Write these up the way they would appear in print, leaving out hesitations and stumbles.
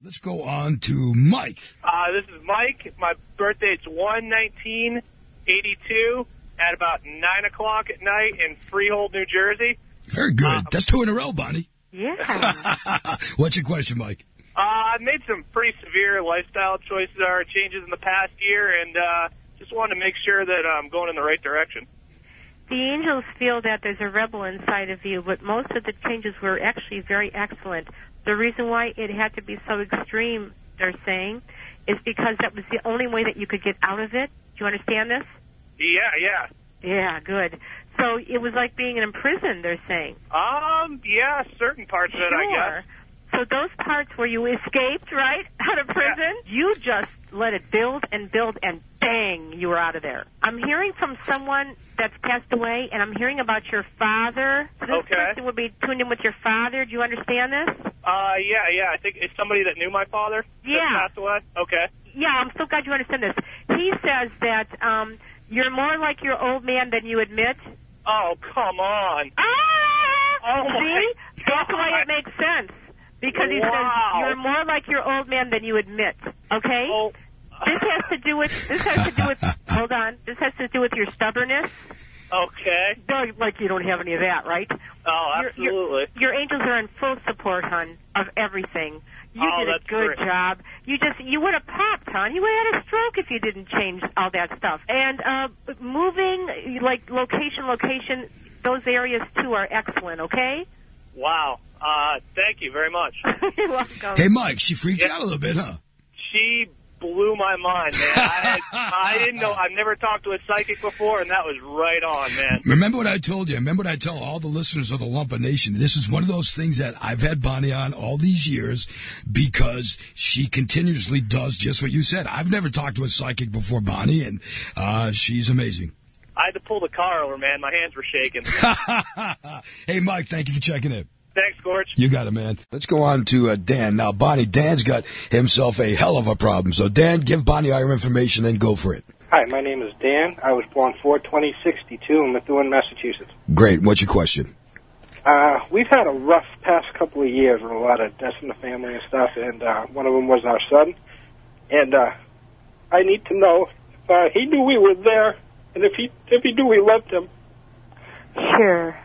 Let's go on to Mike. This is Mike. My birthday's 1/19/82 at about 9 o'clock at night in Freehold, New Jersey. Very good. That's 2 in a row, Bonnie. Yeah. What's your question, Mike? I've made some pretty severe lifestyle choices or changes in the past year, and just wanted to make sure that I'm going in the right direction. The angels feel that there's a rebel inside of you, but most of the changes were actually very excellent. The reason why it had to be so extreme, they're saying, is because that was the only way that you could get out of it. Do you understand this? Yeah. Yeah, good. So it was like being in prison, they're saying. Yeah, certain parts of it, I guess. So those parts where you escaped, right, out of prison, you just let it build, and bang, you were out of there. I'm hearing from someone that's passed away, and I'm hearing about your father. So this person would be tuned in with your father. Do you understand this? Yeah. I think it's somebody that knew my father that passed away. Okay. Yeah, I'm so glad you understand this. He says that you're more like your old man than you admit. Oh, come on. See? That's why it makes sense. Because he says you're more like your old man than you admit. Okay? Oh. This has to do with hold on. This has to do with your stubbornness. Okay. Like you don't have any of that, right? Oh, absolutely. Your angels are in full support, hon, of everything. You did a good job. You would have popped, hon. You would have had a stroke if you didn't change all that stuff. And moving, like location, those areas too are excellent, okay? Wow. Thank you very much. You're welcome. Hey, Mike, she freaked you out a little bit, huh? She blew my mind, man. I didn't know. I've never talked to a psychic before, and that was right on, man. Remember what I told you. Remember what I tell all the listeners of the Lumpa Nation. This is one of those things that I've had Bonnie on all these years because she continuously does just what you said. I've never talked to a psychic before, Bonnie, and she's amazing. I had to pull the car over, man. My hands were shaking. Hey, Mike, thank you for checking in. Thanks, Gorge. You got it, man. Let's go on to Dan. Now, Bonnie, Dan's got himself a hell of a problem. So, Dan, give Bonnie all your information and go for it. Hi, my name is Dan. I was born 4/20/62 in Methuen, Massachusetts. Great. What's your question? We've had a rough past couple of years with a lot of deaths in the family and stuff, and one of them was our son. And I need to know if he knew we were there, and if he knew we loved him. Sure.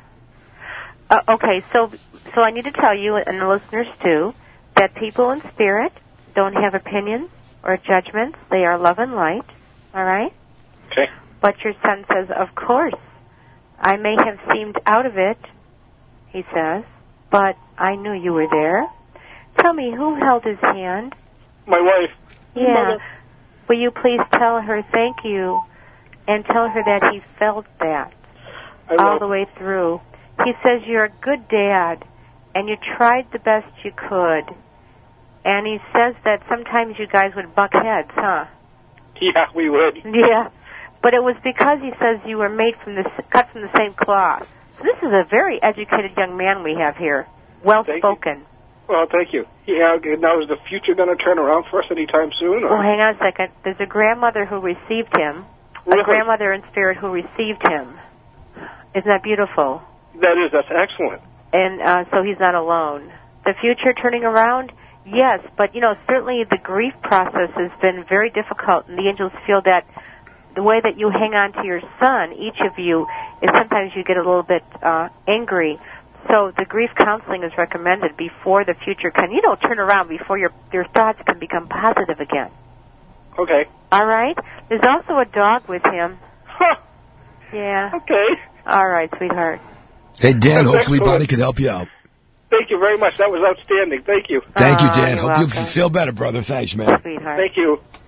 Okay, so I need to tell you, and the listeners too, that people in spirit don't have opinions or judgments. They are love and light, all right? Okay. But your son says, of course, I may have seemed out of it, he says, but I knew you were there. Tell me, who held his hand? My wife. Yeah. Mother. Will you please tell her thank you, and tell her that he felt that all the way through. He says you're a good dad, and you tried the best you could. And he says that sometimes you guys would buck heads, huh? Yeah, we would. Yeah, but it was because he says you were cut from the same cloth. So this is a very educated young man we have here, well-spoken. Well, thank you. Yeah, now is the future going to turn around for us anytime soon? Or? Well, hang on a second. There's a grandmother who received him, a grandmother in spirit who received him. Isn't that beautiful? That's excellent. And so he's not alone. The future turning around? Yes, but, certainly the grief process has been very difficult, and the angels feel that the way that you hang on to your son, each of you, is sometimes you get a little bit angry. So the grief counseling is recommended before the future can, turn around, before your thoughts can become positive again. Okay. All right? There's also a dog with him. Huh. Yeah. Okay. All right, sweetheart. Hey, Dan, hopefully Bonnie can help you out. Thank you very much. That was outstanding. Thank you. Thank you, Dan. Hope welcome. you feel better, brother. Thanks, man. Sweetheart. Thank you.